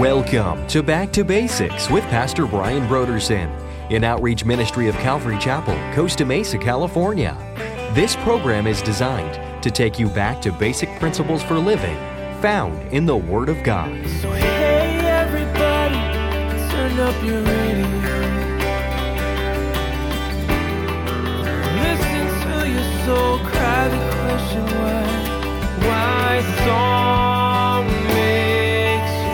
Welcome to Back to Basics with Pastor Brian Brodersen, an outreach ministry of Calvary Chapel, Costa Mesa, California. This program is designed to take you back to basic principles for living found in the Word of God. So hey everybody, turn up your radio. Listen to your soul cry the question why song makes you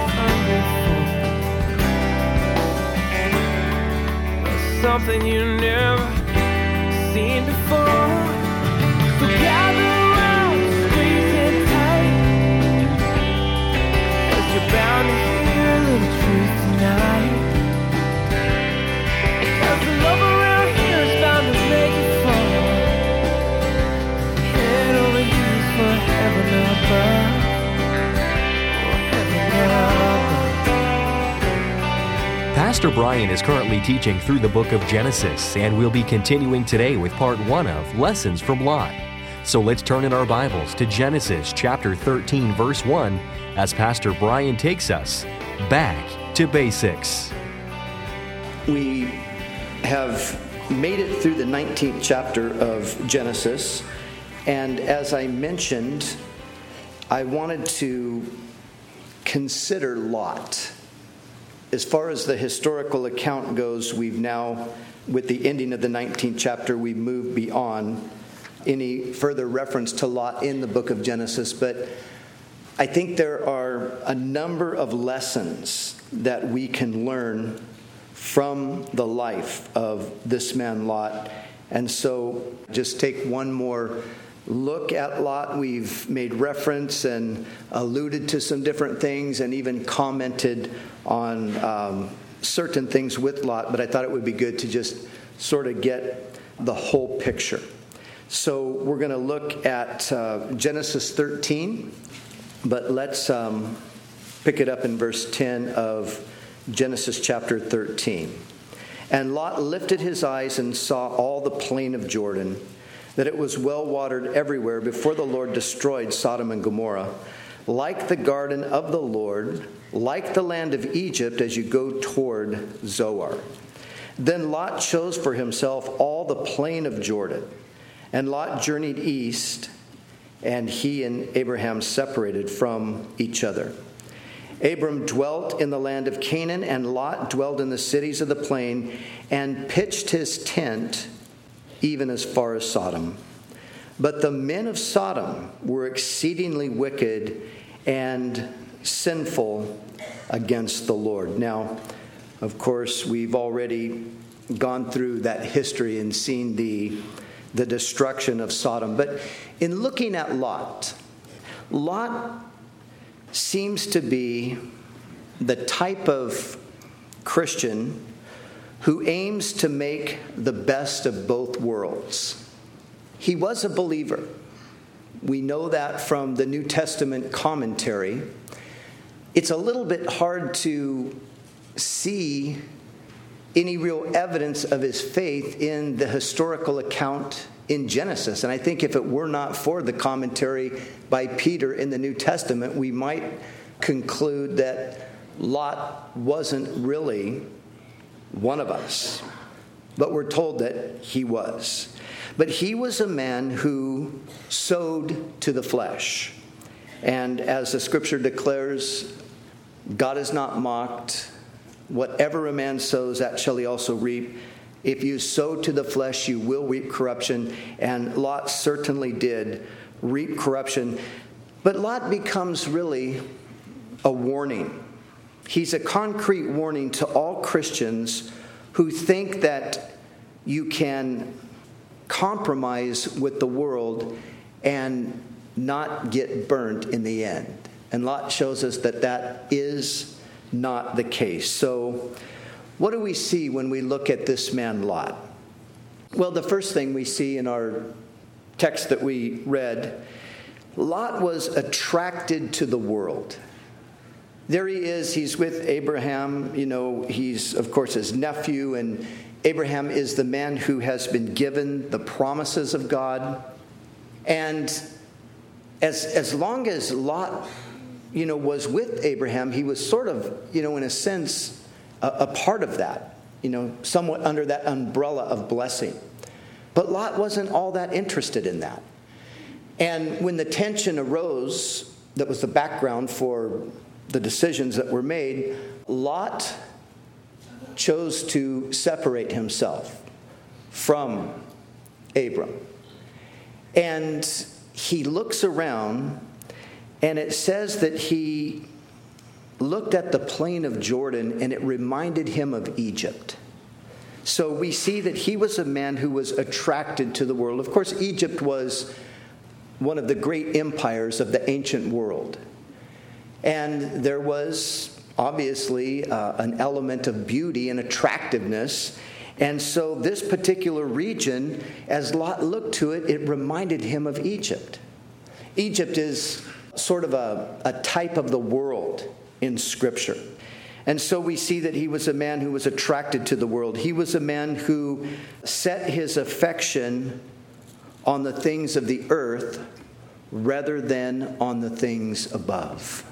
hungry for something you never seen before. So gather around, squeeze it tight, 'cause you're bound to hear a little truth tonight. 'Cause the love around here is bound to make it fall. Head over heels for heaven above. Pastor Brian is currently teaching through the book of Genesis, and we'll be continuing today with part 1 of Lessons from Lot. So let's turn in our Bibles to Genesis chapter 13, verse 1, as Pastor Brian takes us back to basics. We have made it through the 19th chapter of Genesis, and as I mentioned, I wanted to consider Lot. As far as the historical account goes, we've now, with the ending of the 19th chapter, we've moved beyond any further reference to Lot in the book of Genesis. But I think there are a number of lessons that we can learn from the life of this man Lot. And so just take one more look at Lot. We've made reference and alluded to some different things and even commented on certain things with Lot, but I thought it would be good to just sort of get the whole picture. So we're going to look at Genesis 13, but let's pick it up in verse 10 of Genesis chapter 13. And Lot lifted his eyes and saw all the plain of Jordan, that it was well watered everywhere before the Lord destroyed Sodom and Gomorrah, like the garden of the Lord, like the land of Egypt as you go toward Zoar. Then Lot chose for himself all the plain of Jordan, and Lot journeyed east, and he and Abraham separated from each other. Abram dwelt in the land of Canaan, and Lot dwelled in the cities of the plain, and pitched his tent even as far as Sodom. But the men of Sodom were exceedingly wicked and sinful against the Lord. Now, of course, we've already gone through that history and seen the destruction of Sodom. But in looking at Lot, Lot seems to be the type of Christian who aims to make the best of both worlds. He was a believer. We know that from the New Testament commentary. It's a little bit hard to see any real evidence of his faith in the historical account in Genesis. And I think if it were not for the commentary by Peter in the New Testament, we might conclude that Lot wasn't really one of us. But we're told that he was. But he was a man who sowed to the flesh. And as the scripture declares, God is not mocked. Whatever a man sows, that shall he also reap. If you sow to the flesh, you will reap corruption. And Lot certainly did reap corruption. But Lot becomes really a warning. He's a concrete warning to all Christians who think that you can compromise with the world and not get burnt in the end. And Lot shows us that that is not the case. So what do we see when we look at this man Lot? Well, the first thing we see in our text that we read, Lot was attracted to the world. There he is, he's with Abraham, he's of course his nephew, and Abraham is the man who has been given the promises of God. And as long as Lot was with Abraham, he was sort of, in a sense, a part of that, somewhat under that umbrella of blessing. But Lot wasn't all that interested in that. And when the tension arose, that was the background for the decisions that were made, Lot chose to separate himself from Abram. And he looks around, and it says that he looked at the plain of Jordan, and it reminded him of Egypt. So we see that he was a man who was attracted to the world. Of course, Egypt was one of the great empires of the ancient world. And there was obviously an element of beauty and attractiveness. And so this particular region, as Lot looked to it, it reminded him of Egypt. Egypt is sort of a type of the world in Scripture. And so we see that he was a man who was attracted to the world. He was a man who set his affection on the things of the earth rather than on the things above.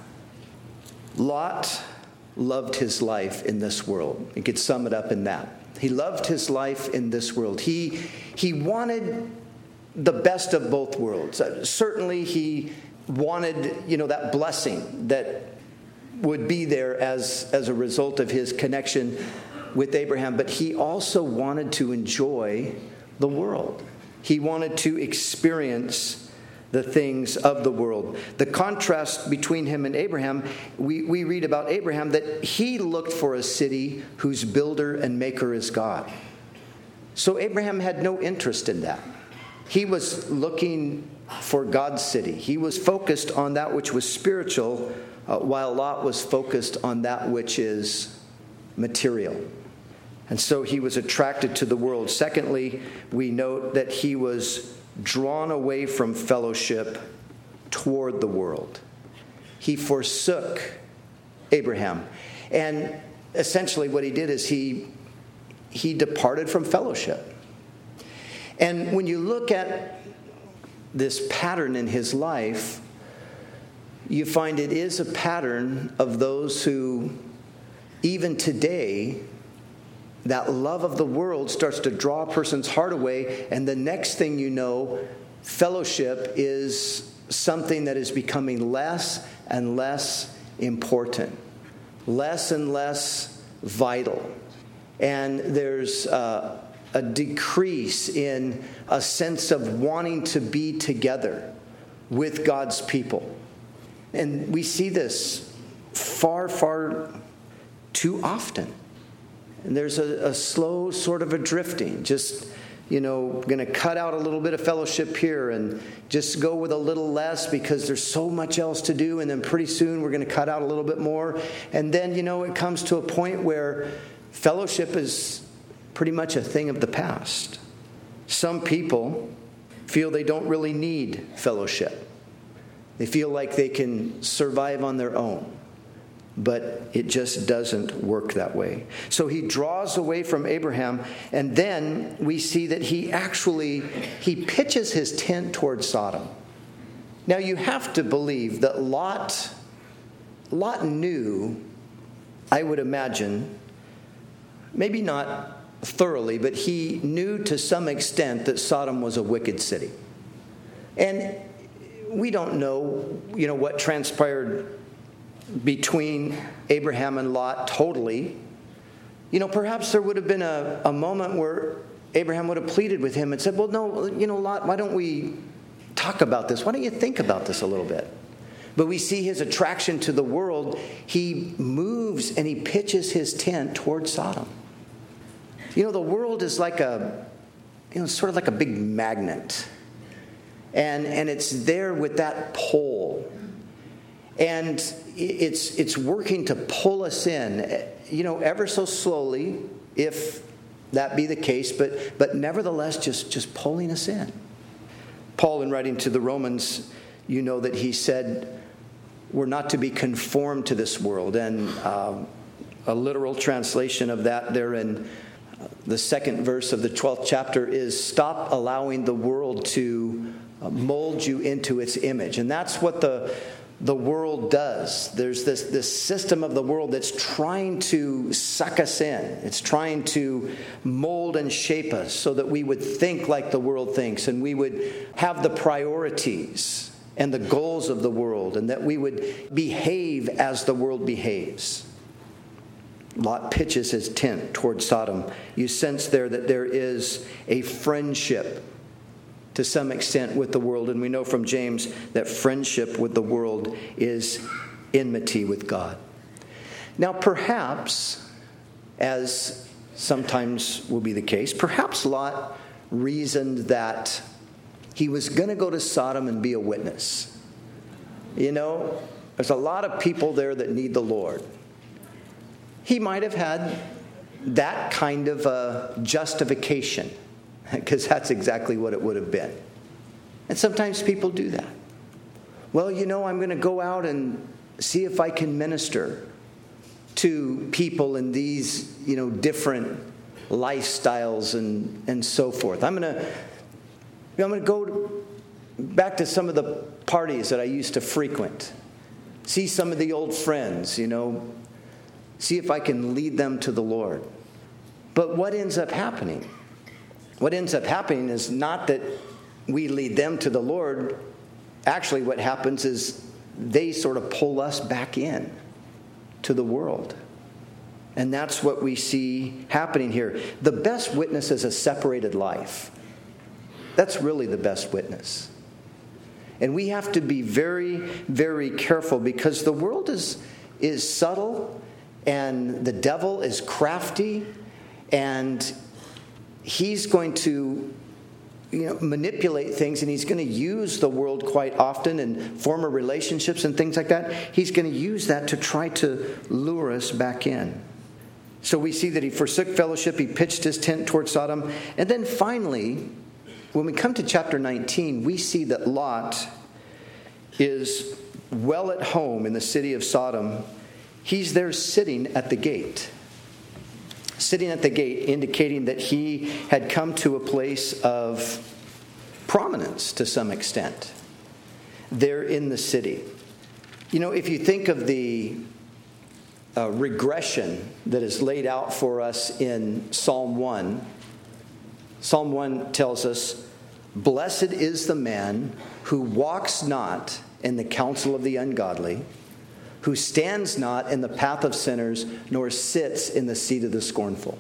Lot loved his life in this world. You could sum it up in that. He loved his life in this world. He wanted the best of both worlds. Certainly he wanted, that blessing that would be there as a result of his connection with Abraham, but he also wanted to enjoy the world. He wanted to experience the things of the world. The contrast between him and Abraham, we read about Abraham that he looked for a city whose builder and maker is God. So Abraham had no interest in that. He was looking for God's city. He was focused on that which was spiritual, while Lot was focused on that which is material. And so he was attracted to the world. Secondly, we note that he was drawn away from fellowship toward the world. He forsook Abraham. And essentially what he did is he departed from fellowship. And when you look at this pattern in his life, you find it is a pattern of those who, even today, that love of the world starts to draw a person's heart away, and the next thing you know, fellowship is something that is becoming less and less important, less and less vital. And there's a decrease in a sense of wanting to be together with God's people. And we see this far, far too often. And there's a slow sort of a drifting, just, going to cut out a little bit of fellowship here and just go with a little less because there's so much else to do. And then pretty soon we're going to cut out a little bit more. And then, it comes to a point where fellowship is pretty much a thing of the past. Some people feel they don't really need fellowship. They feel like they can survive on their own. But it just doesn't work that way. So he draws away from Abraham, and then we see that he pitches his tent toward Sodom. Now you have to believe that Lot knew, I would imagine, maybe not thoroughly, but he knew to some extent that Sodom was a wicked city. And we don't know, what transpired between Abraham and Lot totally. Perhaps there would have been a moment where Abraham would have pleaded with him and said, well, no, Lot, why don't we talk about this? Why don't you think about this a little bit? But we see his attraction to the world. He moves and he pitches his tent toward Sodom. The world is like sort of like a big magnet. And it's there with that pole. And it's working to pull us in, ever so slowly, if that be the case, but nevertheless just pulling us in. Paul, in writing to the Romans, that he said, we're not to be conformed to this world. And a literal translation of that there in the second verse of the 12th chapter is, stop allowing the world to mold you into its image. And that's what the the world does. There's this system of the world that's trying to suck us in. It's trying to mold and shape us so that we would think like the world thinks, and we would have the priorities and the goals of the world, and that we would behave as the world behaves. Lot pitches his tent toward Sodom. You sense there that there is a friendship to some extent with the world, and we know from James that friendship with the world is enmity with God. Now perhaps, as sometimes will be the case, perhaps Lot reasoned that he was going to go to Sodom and be a witness. You know, there's a lot of people there that need the Lord. He might have had that kind of a justification, because that's exactly what it would have been. And sometimes people do that. Well, you know, I'm going to go out and see if I can minister to people in these, you know, different lifestyles and so forth. I'm going to go back to some of the parties that I used to frequent. See some of the old friends, you know. See if I can lead them to the Lord. But what ends up happening? What ends up happening is not that we lead them to the Lord. Actually, what happens is they sort of pull us back in to the world. And that's what we see happening here. The best witness is a separated life. That's really the best witness. And we have to be very, very careful, because the world is subtle, and the devil is crafty, and he's going to, you know, manipulate things, and he's going to use the world quite often in former relationships and things like that. He's going to use that to try to lure us back in. So we see that he forsook fellowship, he pitched his tent toward Sodom, and then finally, when we come to chapter 19, we see that Lot is well at home in the city of Sodom. He's there sitting at the gate. Sitting at the gate, indicating that he had come to a place of prominence to some extent there in the city. You know, if you think of the regression that is laid out for us in Psalm 1, Psalm 1 tells us, "Blessed is the man who walks not in the counsel of the ungodly, who stands not in the path of sinners, nor sits in the seat of the scornful."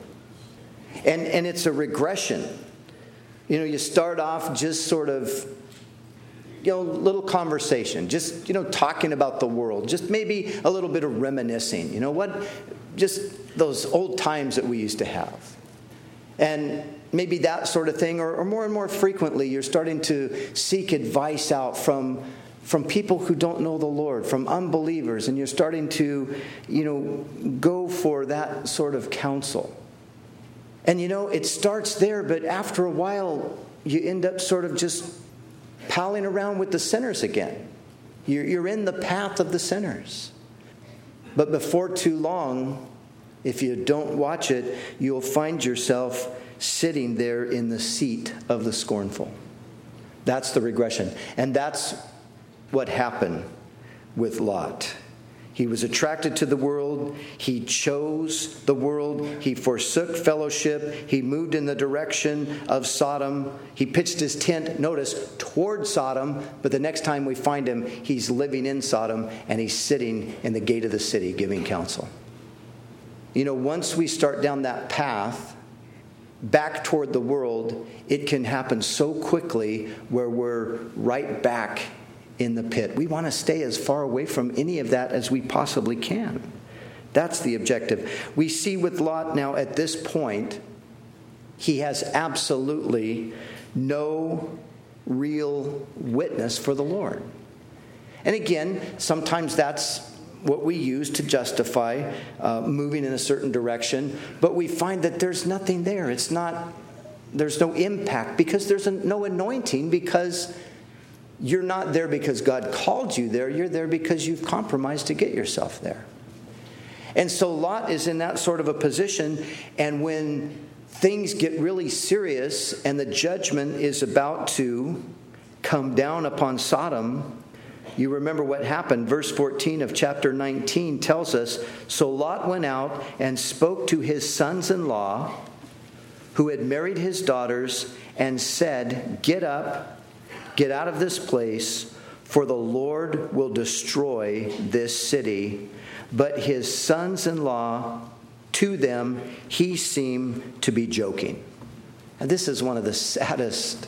And it's a regression. You know, you start off just sort of, you know, little conversation, just, you know, talking about the world, just maybe a little bit of reminiscing. You know what? Just those old times that we used to have. And maybe that sort of thing, or more and more frequently, you're starting to seek advice out from people who don't know the Lord, from unbelievers, and you're starting to, you know, go for that sort of counsel. And, you know, it starts there, but after a while, you end up sort of just palling around with the sinners again. You're in the path of the sinners. But before too long, if you don't watch it, you'll find yourself sitting there in the seat of the scornful. That's the regression. And that's what happened with Lot. He was attracted to the world. He chose the world. He forsook fellowship. He moved in the direction of Sodom. He pitched his tent, notice, toward Sodom. But the next time we find him, he's living in Sodom, and he's sitting in the gate of the city giving counsel. You know, once we start down that path back toward the world, it can happen so quickly where we're right back in the pit. We want to stay as far away from any of that as we possibly can. That's the objective. We see with Lot now at this point, he has absolutely no real witness for the Lord. And again, sometimes that's what we use to justify moving in a certain direction, but we find that there's nothing there. There's no impact, because there's no anointing, because you're not there because God called you there. You're there because you've compromised to get yourself there. And so Lot is in that sort of a position, and when things get really serious and the judgment is about to come down upon Sodom, You remember what happened. Verse 14 of chapter 19 tells us, "So Lot went out and spoke to his sons-in-law who had married his daughters and said, 'Get up, get out of this place, for the Lord will destroy this city.' But his sons-in-law, to them, he seemed to be joking." And this is one of the saddest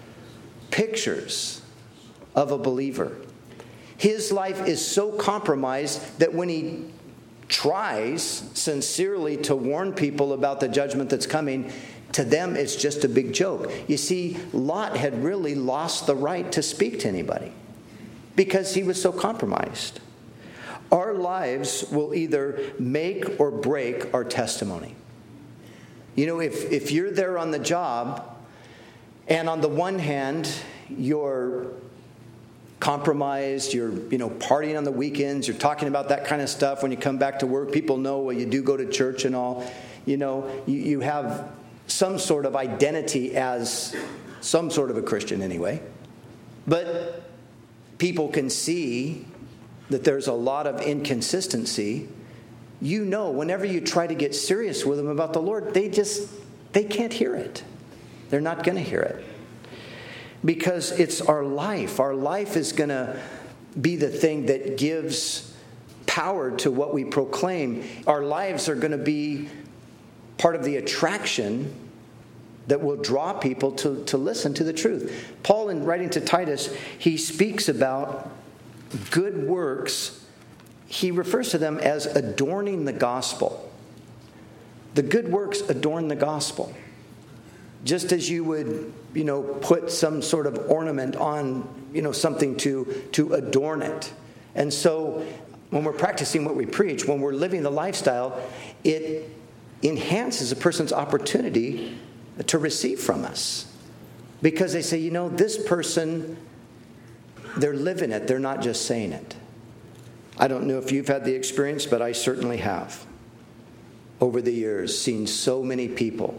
pictures of a believer. His life is so compromised that when he tries sincerely to warn people about the judgment that's coming, to them it's just a big joke. You see, Lot had really lost the right to speak to anybody because he was so compromised. Our lives will either make or break our testimony. You know, if you're there on the job, and on the one hand, you're compromised, you're partying on the weekends, you're talking about that kind of stuff when you come back to work, people know, well, you do go to church and all, you have some sort of identity as some sort of a Christian anyway. But people can see that there's a lot of inconsistency. Whenever you try to get serious with them about the Lord, they can't hear it. They're not going to hear it. Because it's our life. Our life is going to be the thing that gives power to what we proclaim. Our lives are going to be part of the attraction that will draw people to listen to the truth. Paul, in writing to Titus, he speaks about good works. He refers to them as adorning the gospel. The good works adorn the gospel. Just as you would, put some sort of ornament on, something to adorn it. And so when we're practicing what we preach, when we're living the lifestyle, it enhances a person's opportunity to receive from us. Because they say, this person, they're living it. They're not just saying it. I don't know if you've had the experience, but I certainly have. Over the years, seen so many people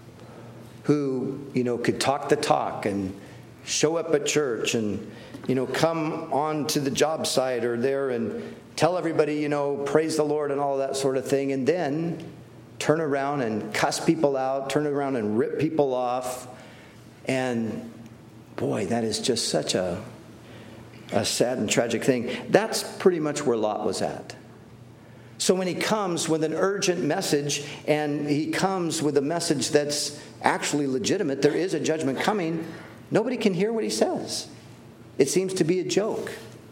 who, could talk the talk and show up at church and, come on to the job site or there and tell everybody, praise the Lord and all that sort of thing, and then turn around and cuss people out, turn around and rip people off. And boy, that is just such a sad and tragic thing. That's pretty much where Lot was at. So when he comes with an urgent message, and he comes with a message that's actually legitimate, there is a judgment coming, nobody can hear what he says. It seems to be a joke.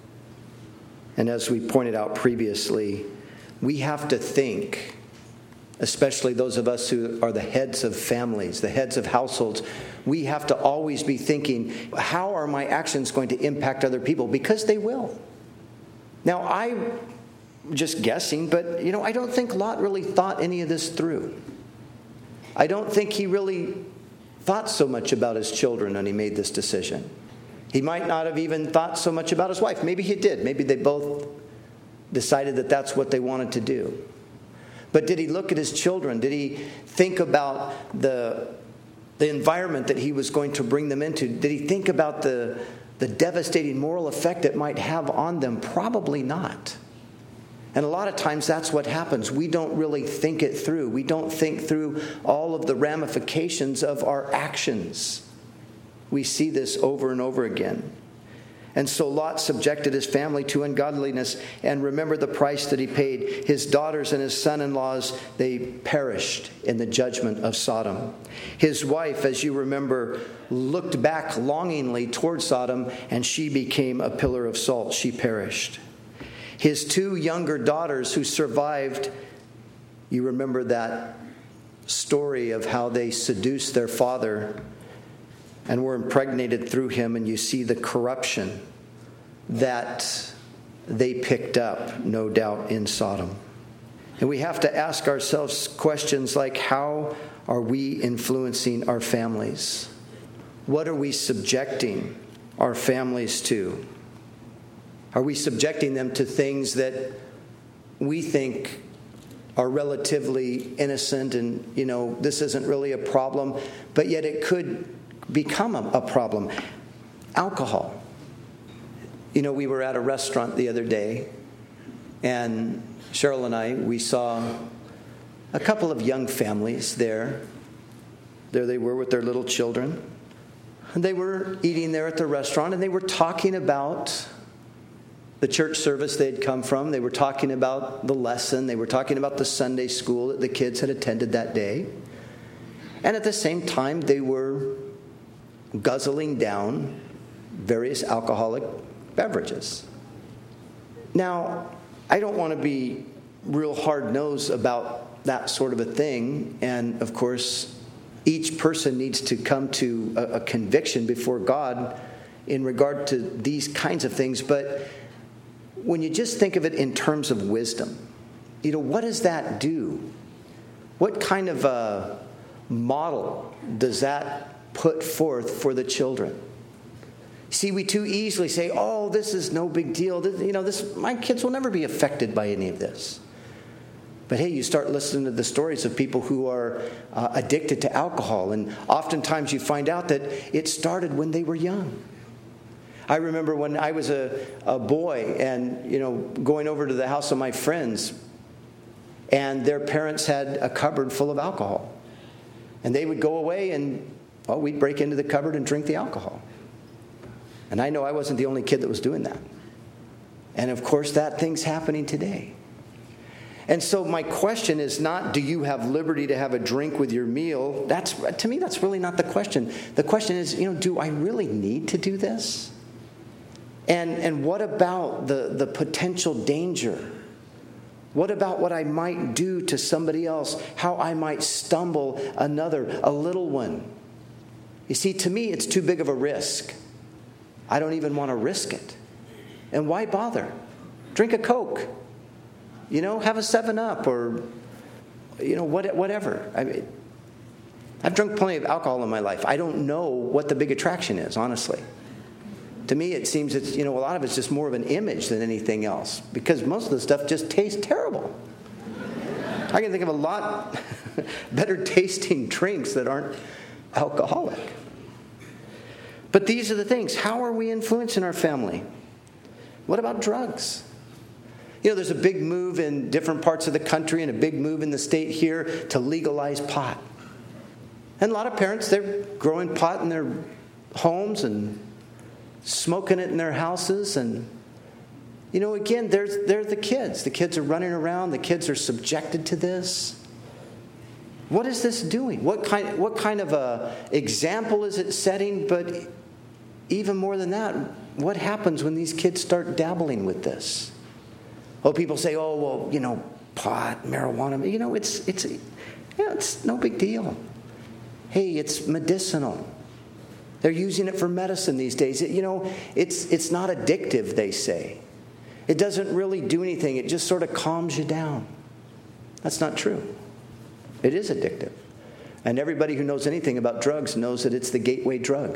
And as we pointed out previously, we have to think, especially those of us who are the heads of families, the heads of households, we have to always be thinking, how are my actions going to impact other people? Because they will. Now, I'm just guessing, but, I don't think Lot really thought any of this through. I don't think he really thought so much about his children when he made this decision. He might not have even thought so much about his wife. Maybe he did. Maybe they both decided that that's what they wanted to do. But did he look at his children? Did he think about the environment that he was going to bring them into? Did he think about the devastating moral effect it might have on them? Probably not. And a lot of times that's what happens. We don't really think it through. We don't think through all of the ramifications of our actions. We see this over and over again. And so Lot subjected his family to ungodliness, and remember the price that he paid. His daughters and his son-in-laws, they perished in the judgment of Sodom. His wife, as you remember, looked back longingly toward Sodom, and she became a pillar of salt. She perished. His two younger daughters who survived, you remember that story of how they seduced their father and were impregnated through him, and you see the corruption that they picked up, no doubt, in Sodom. And we have to ask ourselves questions like, how are we influencing our families? What are we subjecting our families to? Are we subjecting them to things that we think are relatively innocent and, this isn't really a problem, but yet it could become a problem? Alcohol. You know, we were at a restaurant the other day, and Cheryl and I, we saw a couple of young families there. There they were with their little children. And they were eating there at the restaurant, and they were talking about the church service they'd come from. They were talking about the lesson. They were talking about the Sunday school that the kids had attended that day. And at the same time, they were guzzling down various alcoholic beverages. Now, I don't want to be real hard-nosed about that sort of a thing. And, of course, each person needs to come to a conviction before God in regard to these kinds of things. But when you just think of it in terms of wisdom, you know, what does that do? What kind of a model does that put forth for the children? See, we too easily say, oh, this is no big deal. My kids will never be affected by any of this. But hey, you start listening to the stories of people who are addicted to alcohol, and oftentimes you find out that it started when they were young. I remember when I was a boy and, going over to the house of my friends, and their parents had a cupboard full of alcohol. And they would go away and, we'd break into the cupboard and drink the alcohol. And I know I wasn't the only kid that was doing that. And of course, that thing's happening today. And so my question is not, do you have liberty to have a drink with your meal? To me, that's really not the question. The question is, do I really need to do this? And what about the potential danger? What about what I might do to somebody else? How I might stumble a little one? You see, to me, it's too big of a risk. I don't even want to risk it. And why bother? Drink a Coke. Have a 7-Up or, whatever. I mean, I've drunk plenty of alcohol in my life. I don't know what the big attraction is, honestly. To me, it seems it's, a lot of it's just more of an image than anything else, because most of the stuff just tastes terrible. I can think of a lot better tasting drinks that aren't alcoholic. But these are the things. How are we influencing our family? What about drugs? There's a big move in different parts of the country and a big move in the state here to legalize pot. And a lot of parents, they're growing pot in their homes and smoking it in their houses. And, again, they're the kids. The kids are running around. The kids are subjected to this. What is this doing? What kind of a example is it setting? But even more than that, what happens when these kids start dabbling with this? People say, pot, marijuana, it's no big deal. Hey, it's medicinal. They're using it for medicine these days. It's not addictive, they say. It doesn't really do anything. It just sort of calms you down. That's not true. It is addictive. And everybody who knows anything about drugs knows that it's the gateway drug.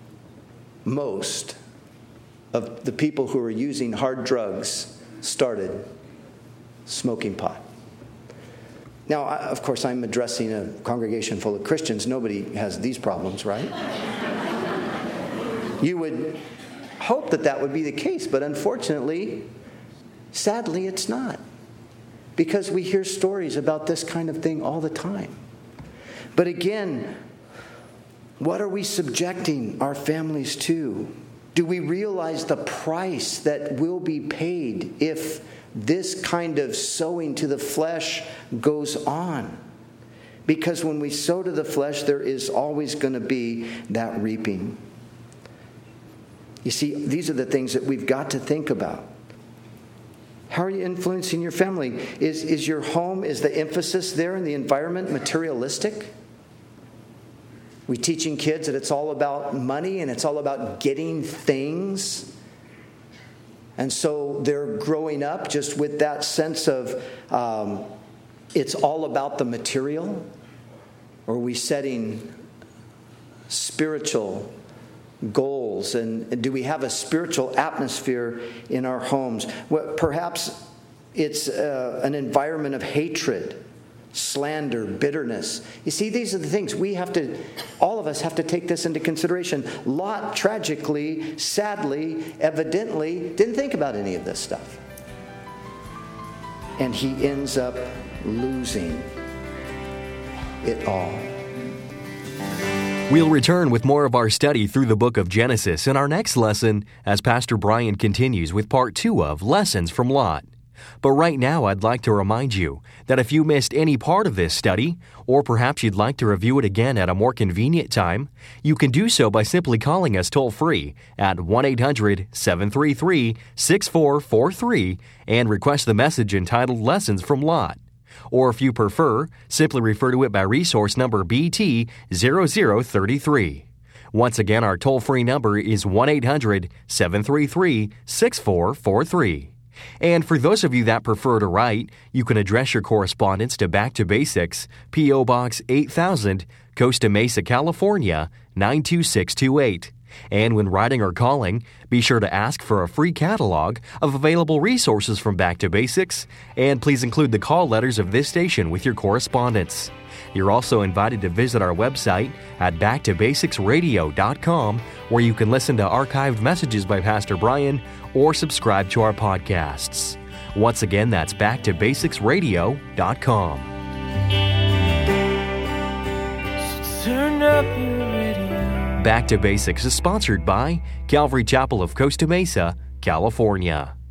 Most of the people who are using hard drugs started smoking pot. Now, of course, I'm addressing a congregation full of Christians. Nobody has these problems, right? You would hope that would be the case, but unfortunately, sadly, it's not. Because we hear stories about this kind of thing all the time. But again, what are we subjecting our families to? Do we realize the price that will be paid if this kind of sowing to the flesh goes on? Because when we sow to the flesh, there is always going to be that reaping. You see, these are the things that we've got to think about. How are you influencing your family? Is your home, is the emphasis there in the environment materialistic? We teaching kids that it's all about money and it's all about getting things. And so they're growing up just with that sense of it's all about the material? Or are we setting spiritual goals? And do we have a spiritual atmosphere in our homes? Well, perhaps it's an environment of hatred slander, bitterness. You see, these are the things all of us have to take this into consideration. Lot tragically, sadly, evidently didn't think about any of this stuff. And he ends up losing it all. We'll return with more of our study through the book of Genesis in our next lesson as Pastor Brian continues with part 2 of Lessons from Lot. But right now, I'd like to remind you that if you missed any part of this study, or perhaps you'd like to review it again at a more convenient time, you can do so by simply calling us toll-free at 1-800-733-6443 and request the message entitled Lessons from Lot. Or if you prefer, simply refer to it by resource number BT0033. Once again, our toll-free number is 1-800-733-6443. And for those of you that prefer to write, you can address your correspondence to Back to Basics, P.O. Box 8000, Costa Mesa, California, 92628. And when writing or calling, be sure to ask for a free catalog of available resources from Back to Basics, and please include the call letters of this station with your correspondence. You're also invited to visit our website at backtobasicsradio.com, where you can listen to archived messages by Pastor Brian or subscribe to our podcasts. Once again, that's backtobasicsradio.com. So turn up your radio. Back to Basics is sponsored by Calvary Chapel of Costa Mesa, California.